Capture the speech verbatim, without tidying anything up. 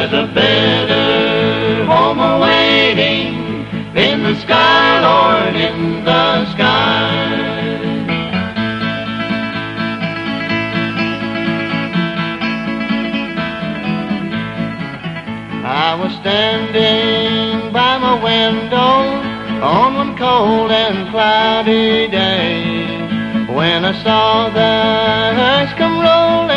there's a better home awaiting in the sky, Lord, in the sky. I was standing by my window on one cold and cloudy day when I saw the ice come rolling